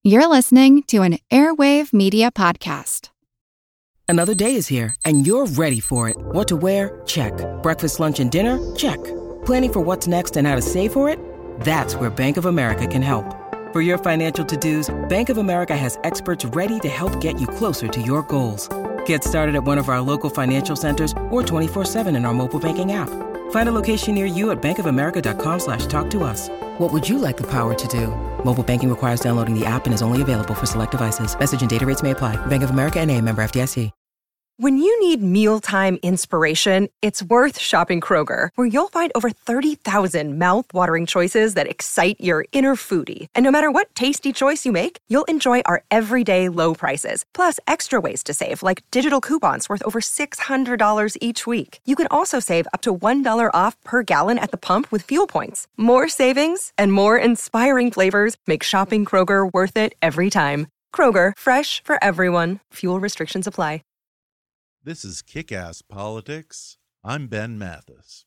You're listening to an Airwave Media Podcast. Another day is here, and you're ready for it. What to wear? Check. Breakfast, lunch, and dinner? Check. Planning for what's next and how to save for it? That's where Bank of America can help. For your financial to-dos, Bank of America has experts ready to help get you closer to your goals. Get started at one of our local financial centers or 24/7 in our mobile banking app. Find a location near you at bankofamerica.com/talktous. What would you like the power to do? Mobile banking requires downloading the app and is only available for select devices. Message and data rates may apply. Bank of America N.A., member FDIC. When you need mealtime inspiration, it's worth shopping Kroger, where you'll find over 30,000 mouth-watering choices that excite your inner foodie. And no matter what tasty choice you make, you'll enjoy our everyday low prices, plus extra ways to save, like digital coupons worth over $600 each week. You can also save up to $1 off per gallon at the pump with fuel points. More savings and more inspiring flavors make shopping Kroger worth it every time. Kroger, fresh for everyone. Fuel restrictions apply. This is Kick-Ass Politics. I'm Ben Mathis.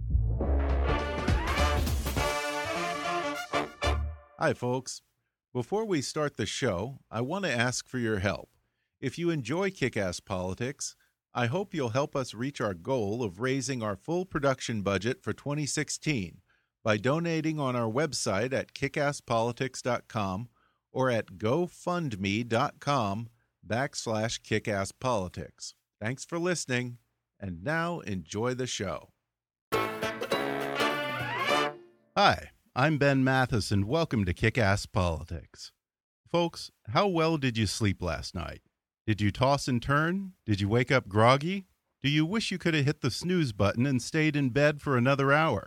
Hi, folks. Before we start the show, I want to ask for your help. If you enjoy Kick-Ass Politics, I hope you'll help us reach our goal of raising our full production budget for 2016 by donating on our website at kickasspolitics.com or at gofundme.com/kickasspolitics. Thanks for listening, and now enjoy the show. Hi, I'm Ben Mathis, and welcome to Kick-Ass Politics. Folks, how well did you sleep last night? Did you toss and turn? Did you wake up groggy? Do you wish you could have hit the snooze button and stayed in bed for another hour?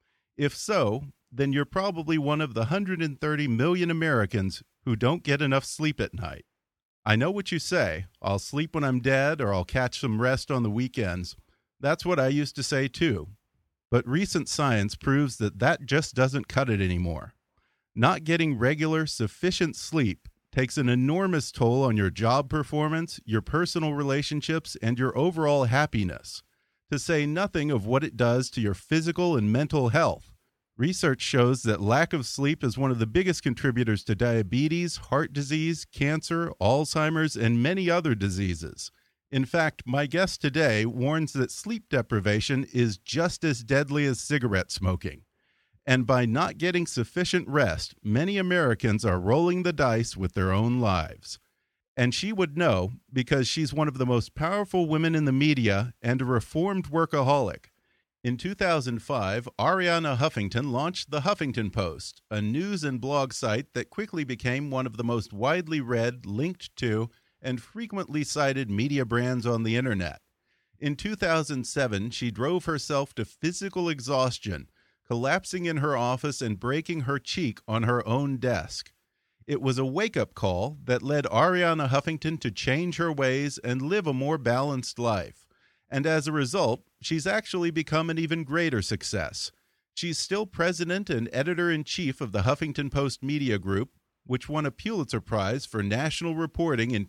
If so, then you're probably one of the 130 million Americans who don't get enough sleep at night. I know what you say. I'll sleep when I'm dead, or I'll catch some rest on the weekends. That's what I used to say too. But recent science proves that that just doesn't cut it anymore. Not getting regular, sufficient sleep takes an enormous toll on your job performance, your personal relationships, and your overall happiness, to say nothing of what it does to your physical and mental health. Research shows that lack of sleep is one of the biggest contributors to diabetes, heart disease, cancer, Alzheimer's, and many other diseases. In fact, my guest today warns that sleep deprivation is just as deadly as cigarette smoking. And by not getting sufficient rest, many Americans are rolling the dice with their own lives. And she would know, because she's one of the most powerful women in the media and a reformed workaholic. In 2005, Arianna Huffington launched The Huffington Post, a news and blog site that quickly became one of the most widely read, linked to, and frequently cited media brands on the internet. In 2007, she drove herself to physical exhaustion, collapsing in her office and breaking her cheek on her own desk. It was a wake-up call that led Arianna Huffington to change her ways and live a more balanced life. And as a result, she's actually become an even greater success. She's still president and editor-in-chief of the Huffington Post Media Group, which won a Pulitzer Prize for national reporting in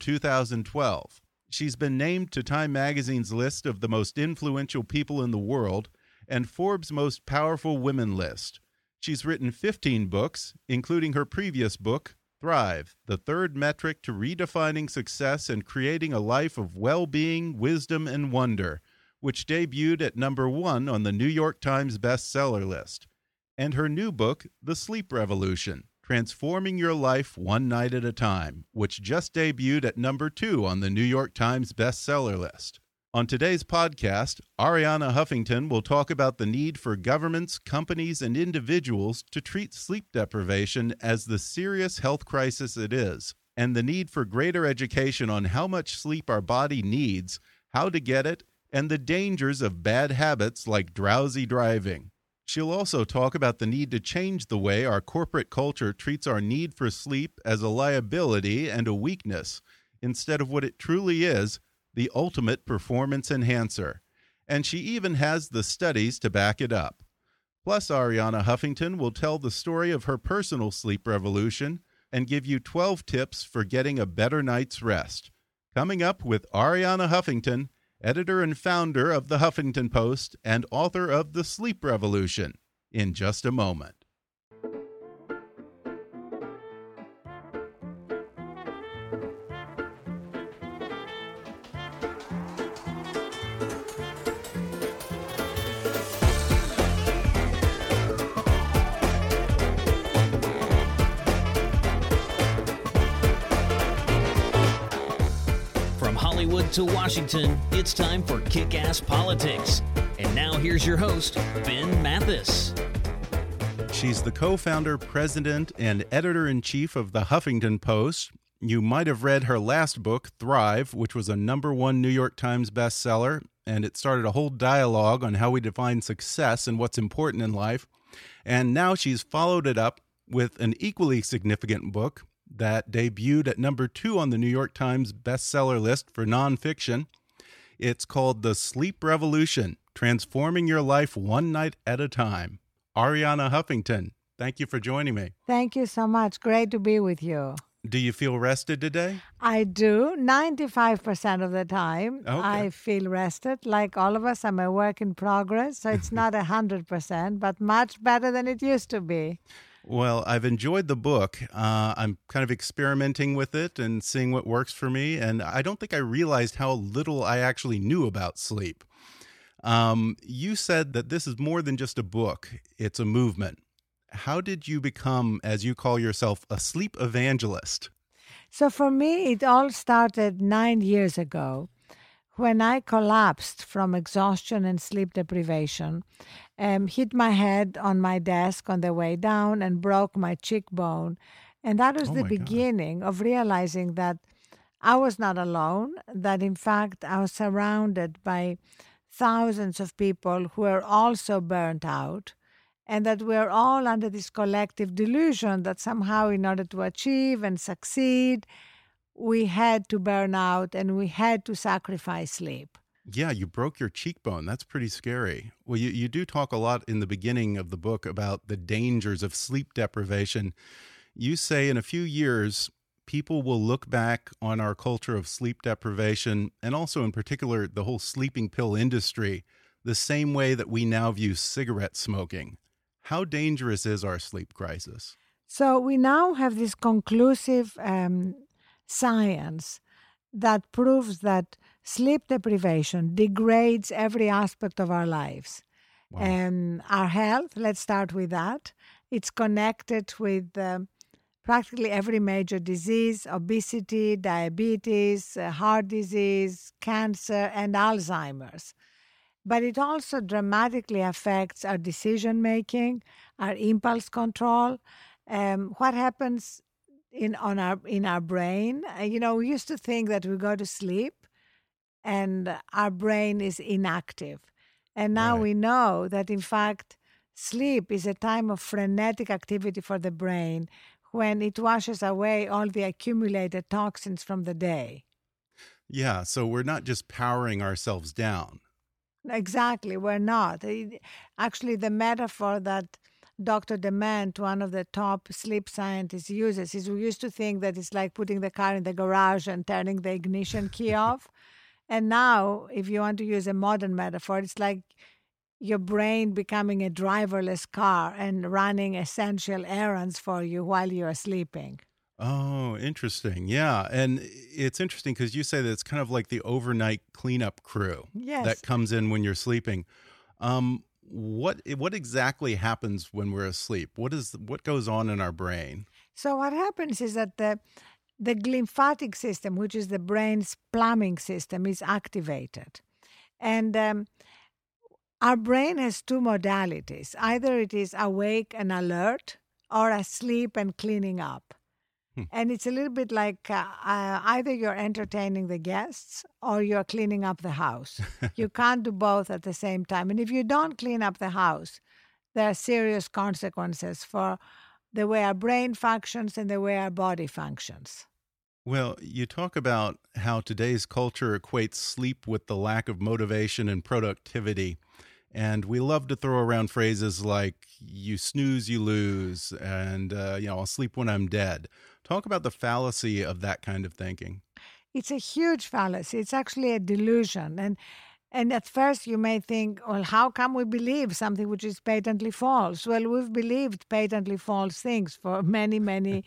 2012. She's been named to Time Magazine's list of the most influential people in the world and Forbes' most powerful women list. She's written 15 books, including her previous book, Thrive, the third metric to redefining success and creating a life of well-being, wisdom, and wonder, which debuted at #1 on the New York Times bestseller list. And her new book, The Sleep Revolution, Transforming Your Life One Night at a Time, which just debuted at #2 on the New York Times bestseller list. On today's podcast, Arianna Huffington will talk about the need for governments, companies, and individuals to treat sleep deprivation as the serious health crisis it is, and the need for greater education on how much sleep our body needs, how to get it, and the dangers of bad habits like drowsy driving. She'll also talk about the need to change the way our corporate culture treats our need for sleep as a liability and a weakness, instead of what it truly is, the ultimate performance enhancer. And she even has the studies to back it up. Plus, Arianna Huffington will tell the story of her personal sleep revolution and give you 12 tips for getting a better night's rest. Coming up with Arianna Huffington, editor and founder of The Huffington Post and author of The Sleep Revolution, in just a moment. Hollywood to Washington, it's time for Kick-Ass Politics. And now here's your host, Ben Mathis. She's the co-founder, president, and editor-in-chief of the Huffington Post. You might have read her last book, Thrive, which was a #1 New York Times bestseller, and it started a whole dialogue on how we define success and what's important in life. And now she's followed it up with an equally significant book that debuted at #2 on the New York Times bestseller list for nonfiction. It's called The Sleep Revolution, Transforming Your Life One Night at a Time. Arianna Huffington, thank you for joining me. Thank you so much. Great to be with you. Do you feel rested today? I do. 95% of the time, Okay. I feel rested. Like all of us, I'm a work in progress, so it's not 100%, but much better than it used to be. Well, I've enjoyed the book. I'm kind of experimenting with it and seeing what works for me, and I don't think I realized how little I actually knew about sleep. You said that this is more than just a book, it's a movement. How did you become, as you call yourself, a sleep evangelist? So for me, it all started 9 years ago when I collapsed from exhaustion and sleep deprivation, hit my head on my desk on the way down and broke my cheekbone. And that was the beginning of realizing that I was not alone, that in fact I was surrounded by thousands of people who are also burnt out, and that we're all under this collective delusion that somehow in order to achieve and succeed, we had to burn out and we had to sacrifice sleep. Yeah, you broke your cheekbone. That's pretty scary. Well, you do talk a lot in the beginning of the book about the dangers of sleep deprivation. You say in a few years, people will look back on our culture of sleep deprivation, and also in particular the whole sleeping pill industry, the same way that we now view cigarette smoking. How dangerous is our sleep crisis? So we now have this conclusive science that proves that sleep deprivation degrades every aspect of our lives. Wow. Our health, let's start with that. It's connected with practically every major disease: obesity, diabetes, heart disease, cancer, and Alzheimer's. But it also dramatically affects our decision-making, our impulse control, what happens in our brain. We used to think that we go to sleep and our brain is inactive. And now we know that, in fact, sleep is a time of frenetic activity for the brain when it washes away all the accumulated toxins from the day. Yeah, so we're not just powering ourselves down. Exactly, we're not. Actually, the metaphor that Dr. Dement, one of the top sleep scientists, uses is we used to think that it's like putting the car in the garage and turning the ignition key off. And now, if you want to use a modern metaphor, it's like your brain becoming a driverless car and running essential errands for you while you're sleeping. Oh, interesting. Yeah. And it's interesting because you say that it's kind of like the overnight cleanup crew that comes in when you're sleeping. What exactly happens when we're asleep? What goes on in our brain? So what happens is that the glymphatic system, which is the brain's plumbing system, is activated. And our brain has two modalities. Either it is awake and alert or asleep and cleaning up. And it's a little bit like either you're entertaining the guests or you're cleaning up the house. You can't do both at the same time. And if you don't clean up the house, there are serious consequences for the way our brain functions and the way our body functions. Well, you talk about how today's culture equates sleep with the lack of motivation and productivity. And we love to throw around phrases like, you snooze, you lose, and, I'll sleep when I'm dead. Talk about the fallacy of that kind of thinking. It's a huge fallacy. It's actually a delusion. And at first you may think, well, how come we believe something which is patently false? Well, we've believed patently false things for many, many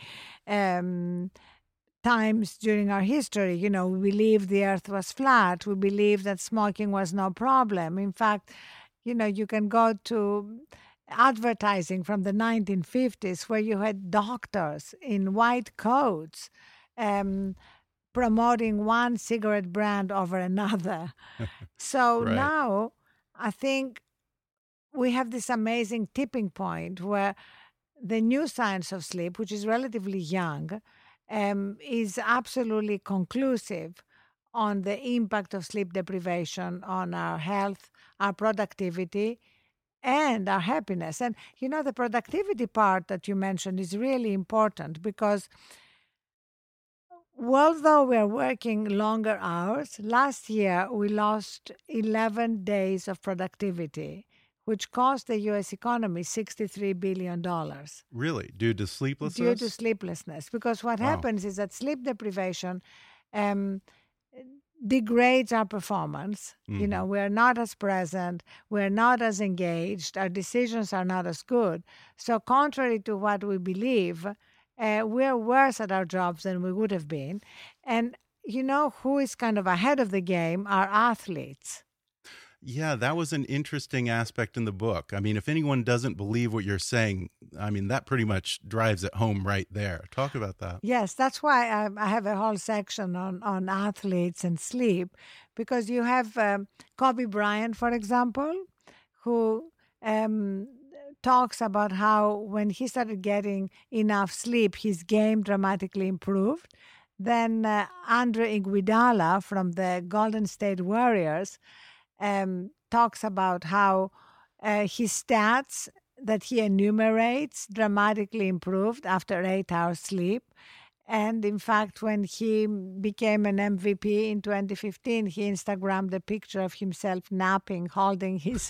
times during our history. We believed the earth was flat. We believed that smoking was no problem. In fact, you can go to advertising from the 1950s where you had doctors in white coats promoting one cigarette brand over another. So Right. now I think we have this amazing tipping point where the new science of sleep, which is relatively young, is absolutely conclusive on the impact of sleep deprivation on our health, our productivity, and our happiness. And the productivity part that you mentioned is really important because although we're working longer hours, last year we lost 11 days of productivity, which cost the U.S. economy $63 billion. Really? Due to Due sleeplessness? to sleeplessness. Because what Wow. happens is that sleep deprivation degrades our performance. Mhm. We're not as present, we're not as engaged, our decisions are not as good. So contrary to what we believe, we're worse at our jobs than we would have been. And who is kind of ahead of the game? Are athletes. Yeah, that was an interesting aspect in the book. I mean, if anyone doesn't believe what you're saying, I mean, that pretty much drives it home right there. Talk about that. Yes, that's why I have a whole section on athletes and sleep, because you have Kobe Bryant, for example, who talks about how when he started getting enough sleep, his game dramatically improved. Then Andre Iguodala from the Golden State Warriors talks about how his stats that he enumerates dramatically improved after 8 hours sleep. And in fact, when he became an MVP in 2015, he Instagrammed a picture of himself napping, holding his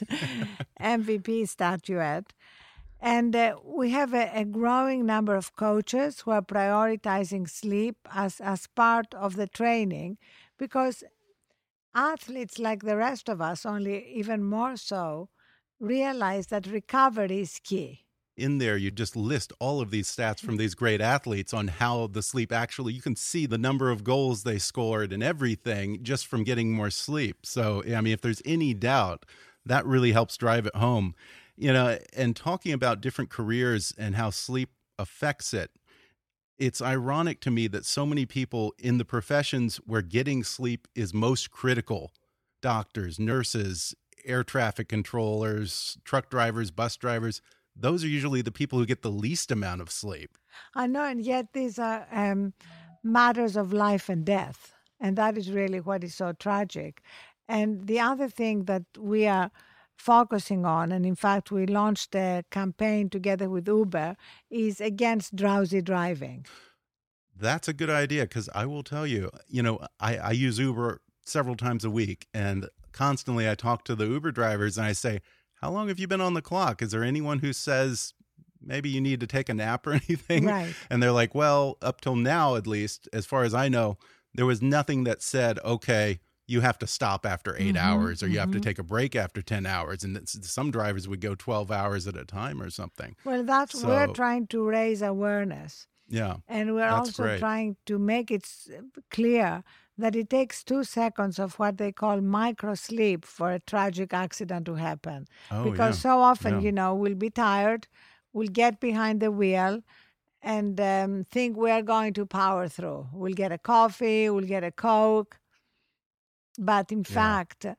MVP statuette. And we have a growing number of coaches who are prioritizing sleep as part of the training, because athletes, like the rest of us, only even more so, realize that recovery is key. In there, you just list all of these stats from these great athletes on how the sleep actually, you can see the number of goals they scored and everything just from getting more sleep. So, I mean, if there's any doubt, that really helps drive it home. And talking about different careers and how sleep affects it, it's ironic to me that so many people in the professions where getting sleep is most critical, doctors, nurses, air traffic controllers, truck drivers, bus drivers, those are usually the people who get the least amount of sleep. I know, and yet these are matters of life and death. And that is really what is so tragic. And the other thing that we are focusing on, and in fact we launched a campaign together with Uber, is against drowsy driving. That's a good idea, because I will tell you, I use Uber several times a week, and constantly I talk to the Uber drivers and I say, how long have you been on the clock? Is there anyone who says maybe you need to take a nap or anything? Right. And they're like, well, up till now, at least, as far as I know, there was nothing that said, okay, you have to stop after 8 hours, or you have to take a break after 10 hours. And some drivers would go 12 hours at a time or something. Well, we're trying to raise awareness. Yeah. And we're also great. trying to make it clear that it takes 2 seconds of what they call micro sleep for a tragic accident to happen. Oh, Because yeah. so often, Yeah. we'll be tired, we'll get behind the wheel and think we're going to power through. We'll get a coffee, we'll get a Coke. But in fact,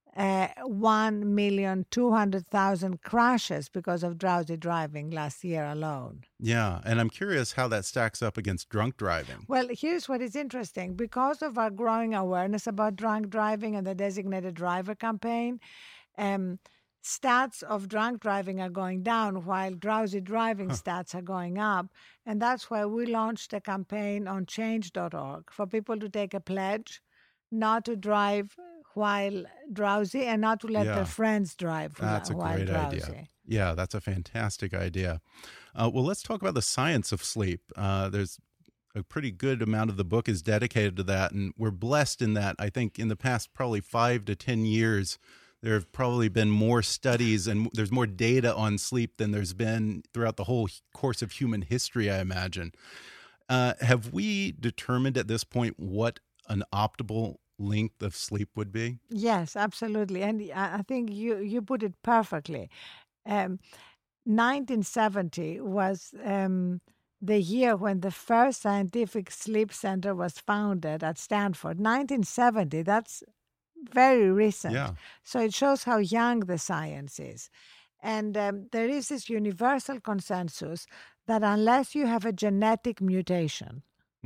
1,200,000 crashes because of drowsy driving last year alone. Yeah. And I'm curious how that stacks up against drunk driving. Well, here's what is interesting. Because of our growing awareness about drunk driving and the designated driver campaign, stats of drunk driving are going down while drowsy driving stats are going up. And that's why we launched a campaign on change.org for people to take a pledge not to drive while drowsy and not to let their friends drive That's while a great drowsy. idea. Yeah, that's a fantastic idea. Well, let's talk about the science of sleep. There's a pretty good amount of the book is dedicated to that, and we're blessed in that. I think in the past probably 5 to 10 years, there have probably been more studies and there's more data on sleep than there's been throughout the whole course of human history, I imagine. Have we determined at this point what an optimal length of sleep would be? Yes, absolutely. And I think you put it perfectly. 1970 was the year when the first scientific sleep center was founded at Stanford, 1970. That's very recent. Yeah. So it shows how young the science is. And there is this universal consensus that unless you have a genetic mutation,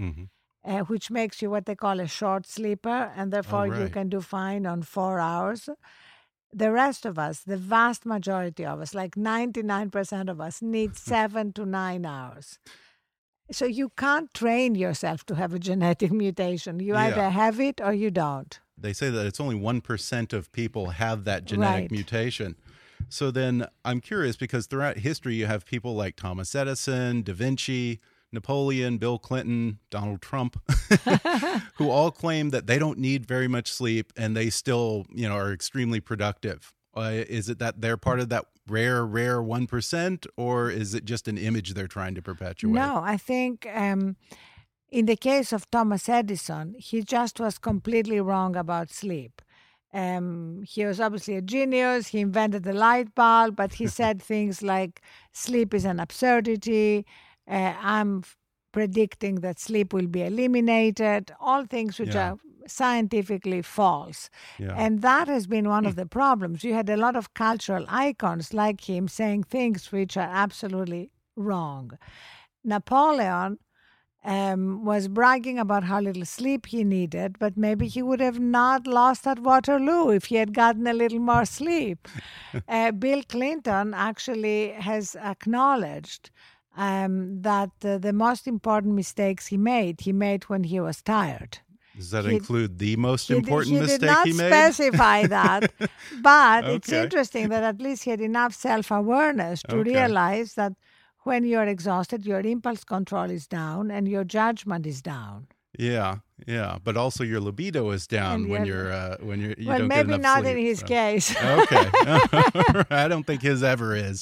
which makes you what they call a short sleeper, and therefore you right. can do fine on 4 hours, the rest of us, the vast majority of us, like 99% of us, need 7 to 9 hours. So you can't train yourself to have a genetic mutation. You either have it or you don't. They say that it's only 1% of people have that genetic mutation. So then I'm curious, because throughout history you have people like Thomas Edison, Da Vinci, Napoleon, Bill Clinton, Donald Trump, who all claim that they don't need very much sleep and they still, are extremely productive. Is it that they're part of that rare 1%, or is it just an image they're trying to perpetuate? No, I think in the case of Thomas Edison, he just was completely wrong about sleep. He was obviously a genius. He invented the light bulb, but he said things like sleep is an absurdity. I'm predicting that sleep will be eliminated, all things which are scientifically false. Yeah. And that has been one of the problems. You had a lot of cultural icons like him saying things which are absolutely wrong. Napoleon was bragging about how little sleep he needed, but maybe he would have not lost at Waterloo if he had gotten a little more sleep. Bill Clinton actually has acknowledged that the most important mistakes he made when he was tired. Does that include the most important mistake he made? He did not specify that, but it's interesting that at least he had enough self-awareness to realize that when you're exhausted, your impulse control is down and your judgment is down. Yeah, but also your libido is down when you don't get enough sleep. Well, maybe not in his case. Okay, I don't think his ever is.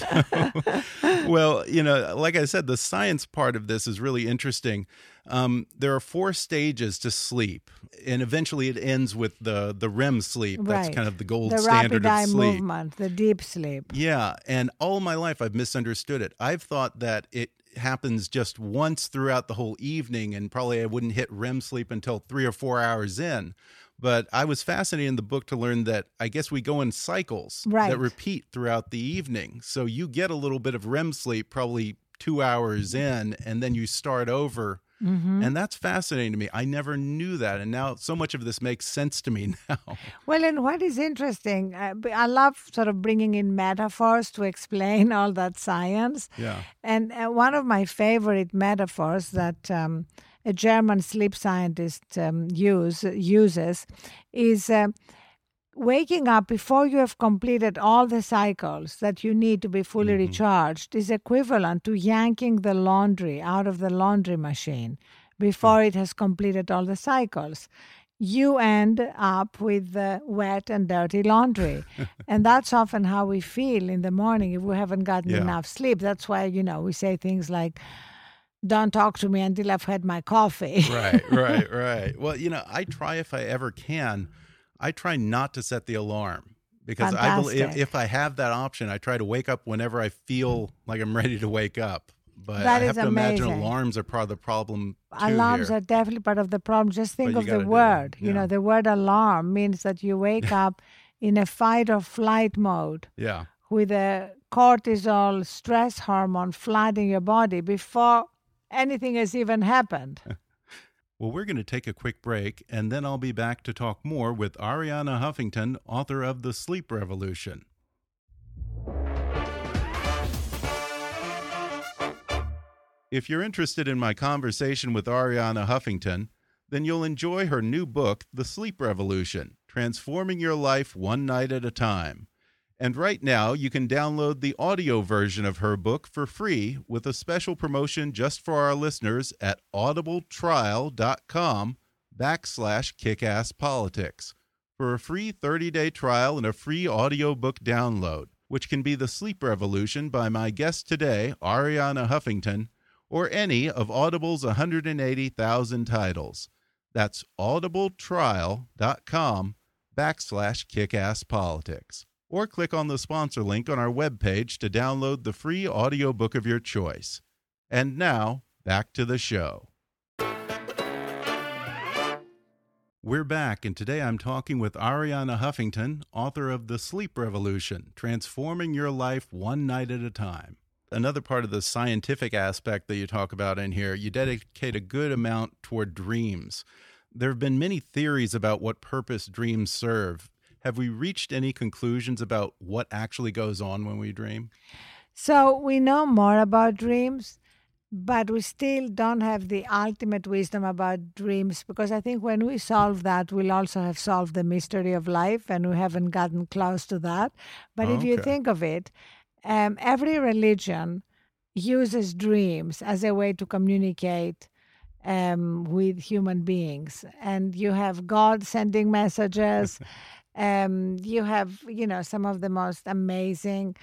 Well, like I said, the science part of this is really interesting. There are 4 stages to sleep, and eventually it ends with the REM sleep. That's kind of the gold standard of sleep. The rapid eye movement, the deep sleep. Yeah, and all my life I've misunderstood it. I've thought that it happens just once throughout the whole evening, and probably I wouldn't hit REM sleep until 3 or 4 hours in. But I was fascinated in the book to learn that I guess we go in cycles that repeat throughout the evening. So you get a little bit of REM sleep probably 2 hours in, and then you start over. And that's fascinating to me. I never knew that. And now so much of this makes sense to me now. Well, and what is interesting, I love sort of bringing in metaphors to explain all that science. Yeah. And one of my favorite metaphors that a German sleep scientist uses is waking up before you have completed all the cycles that you need to be fully recharged is equivalent to yanking the laundry out of the laundry machine before it has completed all the cycles. You end up with wet and dirty laundry. And that's often how we feel in the morning if we haven't gotten enough sleep. That's why, we say things like, don't talk to me until I've had my coffee. Right. Well, I try if I ever can. I try not to set the alarm because I believe if I have that option, I try to wake up whenever I feel like I'm ready to wake up. But I have to imagine alarms are part of the problem too. Alarms are definitely part of the problem. Just think of the word. The word alarm means that you wake up in a fight or flight mode. Yeah. With a cortisol stress hormone flooding your body before anything has even happened. Well, we're going to take a quick break, and then I'll be back to talk more with Arianna Huffington, author of The Sleep Revolution. If you're interested in my conversation with Arianna Huffington, then you'll enjoy her new book, The Sleep Revolution, Transforming Your Life One Night at a Time. And right now, you can download the audio version of her book for free with a special promotion just for our listeners at audibletrial.com/kickasspolitics for a free 30-day trial and a free audiobook download, which can be The Sleep Revolution by my guest today, Arianna Huffington, or any of Audible's 180,000 titles. That's audibletrial.com/kickasspolitics. Or click on the sponsor link on our webpage to download the free audiobook of your choice. And now, back to the show. We're back, and today I'm talking with Arianna Huffington, author of The Sleep Revolution, Transforming Your Life One Night at a Time. Another part of the scientific aspect that you talk about in here, you dedicate a good amount toward dreams. There have been many theories about what purpose dreams serve. Have we reached any conclusions about what actually goes on when we dream? So we know more about dreams, but we still don't have the ultimate wisdom about dreams, because I think when we solve that, we'll also have solved the mystery of life, and we haven't gotten close to that. But if you think of it, every religion uses dreams as a way to communicate with human beings. And you have God sending messages. You have, some of the most amazing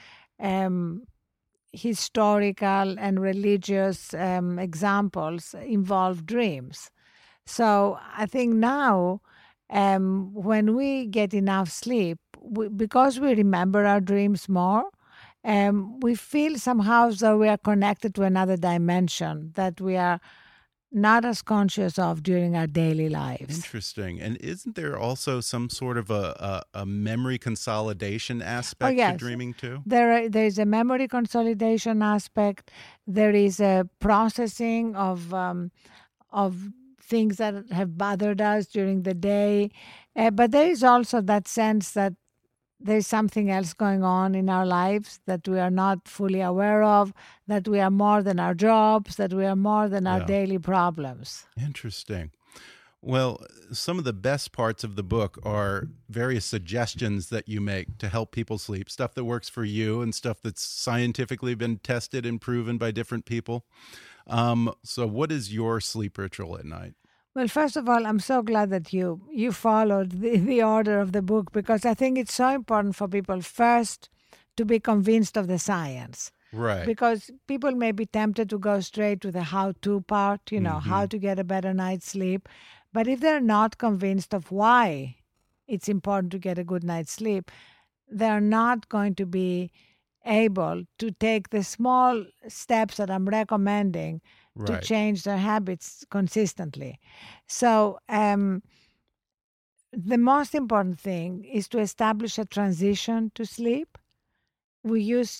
historical and religious examples involve dreams. So I think now, when we get enough sleep, because we remember our dreams more, we feel somehow as though we are connected to another dimension that we are not as conscious of during our daily lives. Interesting. And isn't there also some sort of a memory consolidation aspect to dreaming too? There is a memory consolidation aspect. There is a processing of things that have bothered us during the day. But there is also that sense that there's something else going on in our lives that we are not fully aware of, that we are more than our jobs, that we are more than our daily problems. Interesting. Well, some of the best parts of the book are various suggestions that you make to help people sleep, stuff that works for you and stuff that's scientifically been tested and proven by different people. So what is your sleep ritual at night? Well, first of all, I'm so glad that you followed the order of the book, because I think it's so important for people first to be convinced of the science. Right. Because people may be tempted to go straight to the how-to part, how to get a better night's sleep. But if they're not convinced of why it's important to get a good night's sleep, they're not going to be able to take the small steps that I'm recommending to change their habits consistently. So the most important thing is to establish a transition to sleep. Right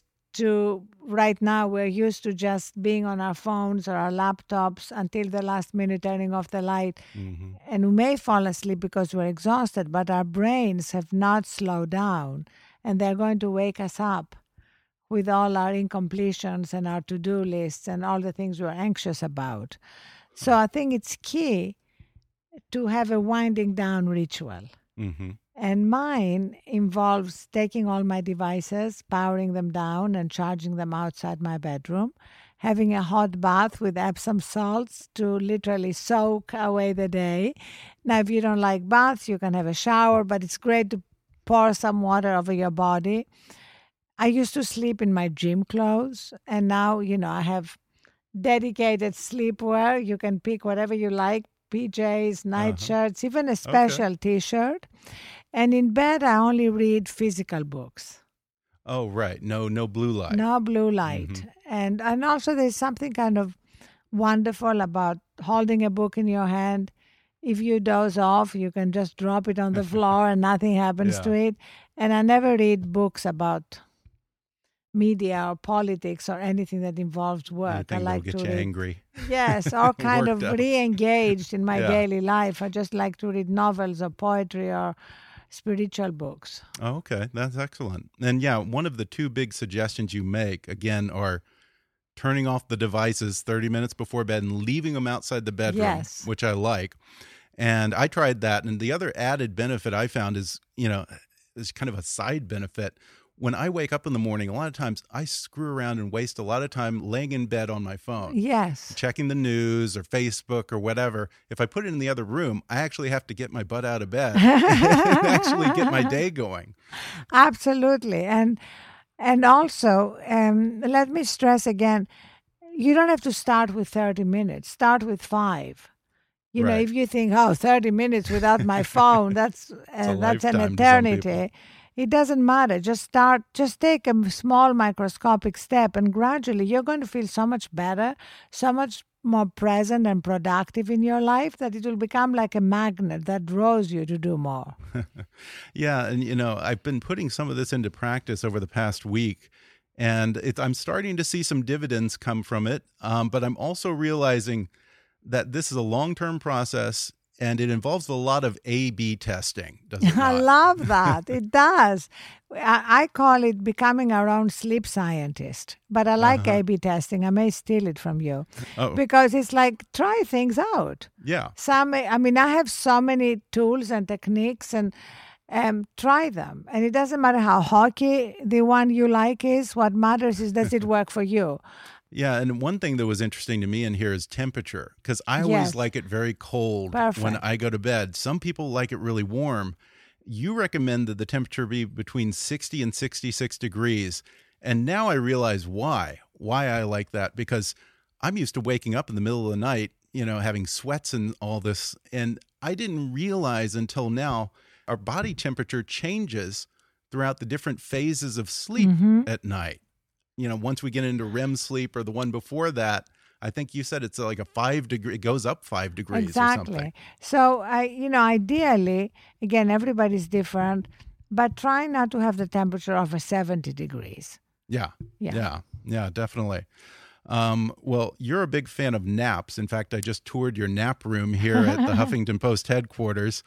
now, we're used to just being on our phones or our laptops until the last minute, turning off the light. Mm-hmm. And we may fall asleep because we're exhausted, but our brains have not slowed down, and they're going to wake us up with all our incompletions and our to-do lists and all the things we're anxious about. So I think it's key to have a winding down ritual. Mm-hmm. And mine involves taking all my devices, powering them down and charging them outside my bedroom, having a hot bath with Epsom salts to literally soak away the day. Now, if you don't like baths, you can have a shower, but it's great to pour some water over your body. I used to sleep in my gym clothes, and now, I have dedicated sleepwear. You can pick whatever you like, PJs, nightshirts, even a special T-shirt. And in bed, I only read physical books. Oh, right. No blue light. No blue light. Mm-hmm. And also there's something kind of wonderful about holding a book in your hand. If you doze off, you can just drop it on the floor and nothing happens to it. And I never read books about media or politics or anything that involves work. I like to get you angry. Yes, or kind of re-engaged in my daily life. I just like to read novels or poetry or spiritual books. Oh, okay. That's excellent. And one of the two big suggestions you make, again, are turning off the devices 30 minutes before bed and leaving them outside the bedroom, which I like. And I tried that. And the other added benefit I found is, is kind of a side benefit. When I wake up in the morning, a lot of times I screw around and waste a lot of time laying in bed on my phone. Yes. Checking the news or Facebook or whatever. If I put it in the other room, I actually have to get my butt out of bed and actually get my day going. Absolutely. And also, let me stress again, you don't have to start with 30 minutes. Start with 5. You know, if you think, 30 minutes without my phone, that's an eternity. It doesn't matter. Just take a small microscopic step, and gradually you're going to feel so much better, so much more present and productive in your life that it will become like a magnet that draws you to do more. Yeah, and I've been putting some of this into practice over the past week, and I'm starting to see some dividends come from it, but I'm also realizing that this is a long-term process, and it involves a lot of A/B testing, does it not? I love that. It does. I call it becoming our own sleep scientist, but I like A/B testing. I may steal it from you because it's like try things out. Yeah. I have so many tools and techniques, and try them. And it doesn't matter how hokey the one you like is. What matters is does it work for you? Yeah, and one thing that was interesting to me in here is temperature, because I always like it very cold when I go to bed. Some people like it really warm. You recommend that the temperature be between 60 and 66 degrees. And now I realize why I like that, because I'm used to waking up in the middle of the night, having sweats and all this. And I didn't realize until now our body temperature changes throughout the different phases of sleep at night. Once we get into REM sleep or the one before that, I think you said it's like a 5 degree, it goes up 5 degrees or something. So, ideally, again, everybody's different, but try not to have the temperature over 70 degrees. Yeah, definitely. Well, you're a big fan of naps. In fact, I just toured your nap room here at the Huffington Post headquarters.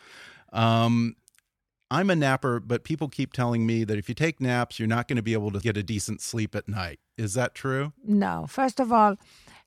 I'm a napper, but people keep telling me that if you take naps, you're not going to be able to get a decent sleep at night. Is that true? No. First of all,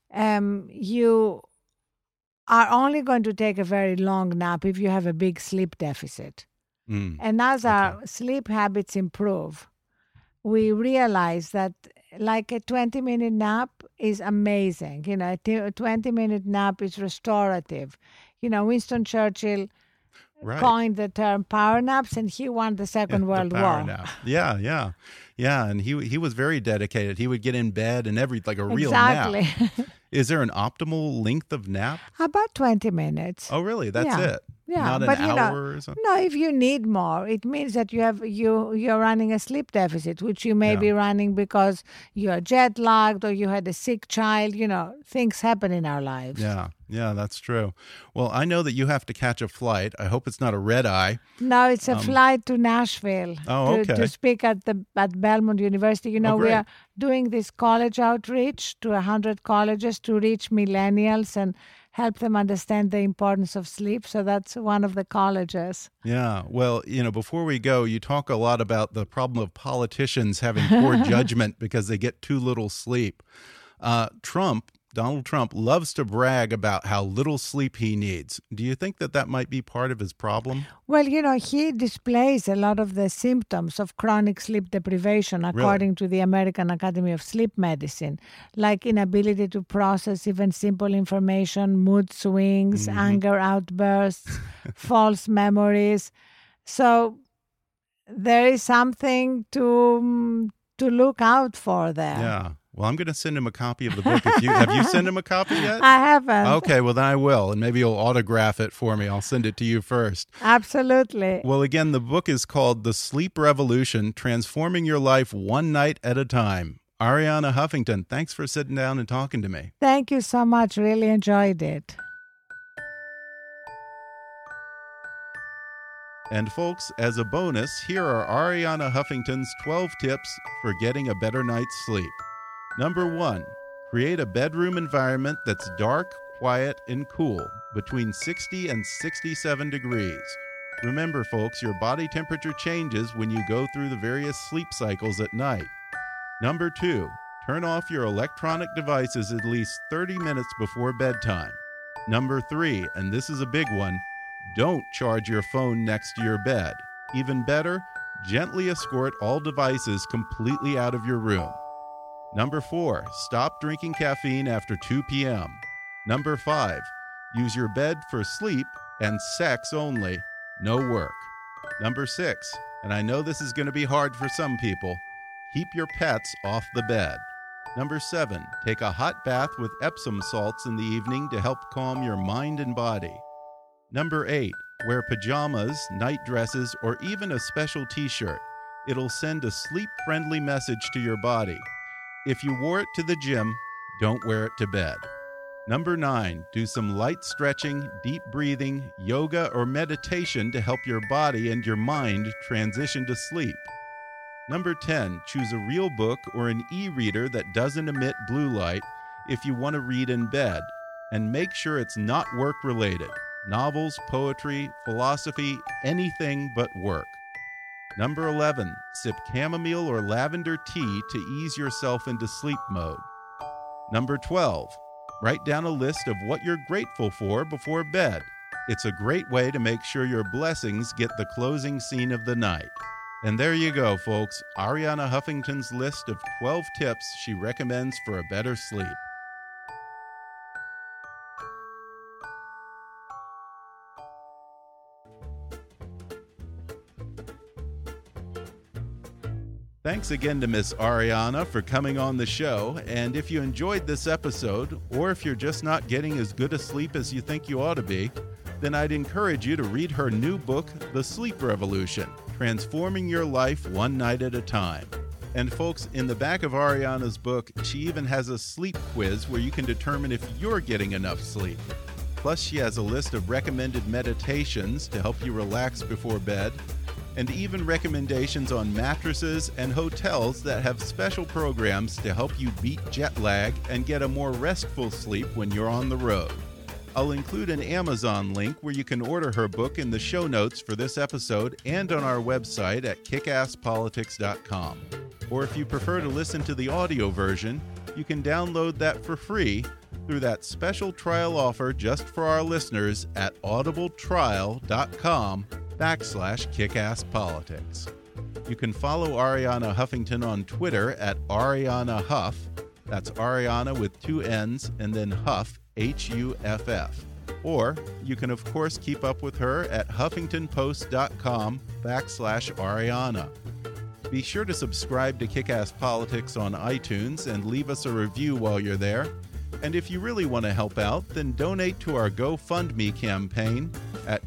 you are only going to take a very long nap if you have a big sleep deficit. And as our sleep habits improve, we realize that like a 20-minute nap is amazing. A 20-minute nap is restorative. Winston Churchill coined the term power naps, and he won the Second World War. Nap. Yeah. And he was very dedicated. He would get in bed and like a real exactly. nap. Is there an optimal length of nap? About 20 minutes. Oh, really? That's it? Yeah, not an hour or something? No, if you need more, it means that you're running a sleep deficit, which you may be running because you're jet lagged or you had a sick child. Things happen in our lives. Yeah, that's true. Well, I know that you have to catch a flight. I hope it's not a red eye. No, it's a flight to Nashville to speak at Belmont University. We are doing this college outreach to 100 colleges to reach millennials and help them understand the importance of sleep. So that's one of the colleges. Yeah. Well, before we go, you talk a lot about the problem of politicians having poor judgment because they get too little sleep. Donald Trump loves to brag about how little sleep he needs. Do you think that might be part of his problem? Well, he displays a lot of the symptoms of chronic sleep deprivation, according to the American Academy of Sleep Medicine, like inability to process even simple information, mood swings, anger outbursts, false memories. So there is something to look out for there. Yeah. Well, I'm going to send him a copy of the book. Have you sent him a copy yet? I haven't. Okay, well, then I will. And maybe you'll autograph it for me. I'll send it to you first. Absolutely. Well, again, the book is called The Sleep Revolution, Transforming Your Life One Night at a Time. Arianna Huffington, thanks for sitting down and talking to me. Thank you so much. Really enjoyed it. And folks, as a bonus, here are Arianna Huffington's 12 tips for getting a better night's sleep. Number 1, create a bedroom environment that's dark, quiet, and cool, between 60 and 67 degrees. Remember, folks, your body temperature changes when you go through the various sleep cycles at night. Number 2, turn off your electronic devices at least 30 minutes before bedtime. Number 3, and this is a big one, don't charge your phone next to your bed. Even better, gently escort all devices completely out of your room. Number 4, stop drinking caffeine after 2 p.m. Number 5, use your bed for sleep and sex only, no work. Number 6, and I know this is going to be hard for some people, keep your pets off the bed. Number 7, take a hot bath with Epsom salts in the evening to help calm your mind and body. Number 8, wear pajamas, night dresses, or even a special t-shirt. It'll send a sleep-friendly message to your body. If you wore it to the gym, don't wear it to bed. Number 9, do some light stretching, deep breathing, yoga, or meditation to help your body and your mind transition to sleep. Number 10, choose a real book or an e-reader that doesn't emit blue light if you want to read in bed, and make sure it's not work-related. Novels, poetry, philosophy, anything but work. Number 11, sip chamomile or lavender tea to ease yourself into sleep mode. Number 12, write down a list of what you're grateful for before bed. It's a great way to make sure your blessings get the closing scene of the night. And there you go, folks, Arianna Huffington's list of 12 tips she recommends for a better sleep. Thanks again to Miss Arianna for coming on the show, and if you enjoyed this episode, or if you're just not getting as good a sleep as you think you ought to be, then I'd encourage you to read her new book, The Sleep Revolution, Transforming Your Life One Night at a Time. And folks, in the back of Arianna's book, she even has a sleep quiz where you can determine if you're getting enough sleep. Plus, she has a list of recommended meditations to help you relax before bed, and even recommendations on mattresses and hotels that have special programs to help you beat jet lag and get a more restful sleep when you're on the road. I'll include an Amazon link where you can order her book in the show notes for this episode and on our website at kickasspolitics.com. Or if you prefer to listen to the audio version, you can download that for free through that special trial offer just for our listeners at audibletrial.com/kickasspolitics. You can follow Arianna Huffington on Twitter at Arianna Huff. That's Arianna with 2 N's and then Huff, Huff. Or you can, of course, keep up with her at huffingtonpost.com/Arianna. Be sure to subscribe to Kick-Ass Politics on iTunes and leave us a review while you're there. And if you really want to help out, then donate to our GoFundMe campaign at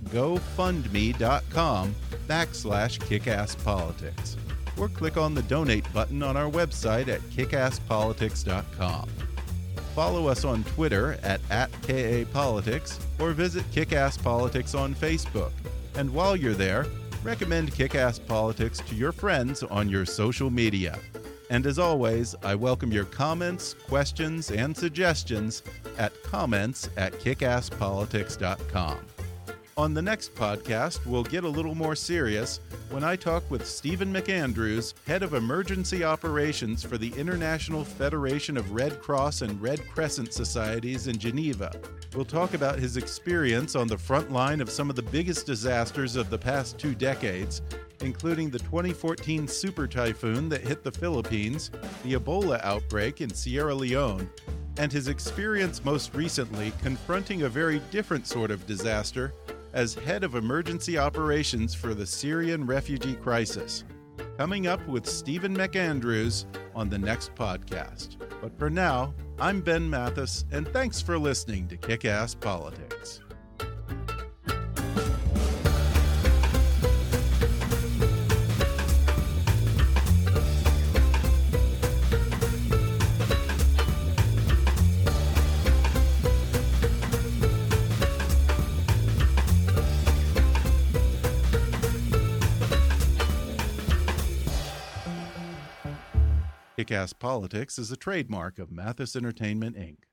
gofundme.com/kickasspolitics. Or click on the donate button on our website at kickasspolitics.com. Follow us on Twitter at @KAPolitics or visit Kick-Ass Politics on Facebook. And while you're there, recommend Kick-Ass Politics to your friends on your social media. And as always, I welcome your comments, questions, and suggestions at comments@kickasspolitics.com. On the next podcast, we'll get a little more serious when I talk with Stephen McAndrews, head of emergency operations for the International Federation of Red Cross and Red Crescent Societies in Geneva. We'll talk about his experience on the front line of some of the biggest disasters of the past 2 decades, including the 2014 super typhoon that hit the Philippines, the Ebola outbreak in Sierra Leone, and his experience most recently confronting a very different sort of disaster as head of emergency operations for the Syrian refugee crisis. Coming up with Stephen McAndrews on the next podcast. But for now, I'm Ben Mathis, and thanks for listening to Kick-Ass Politics. Kick-Ass Politics is a trademark of Mathis Entertainment, Inc.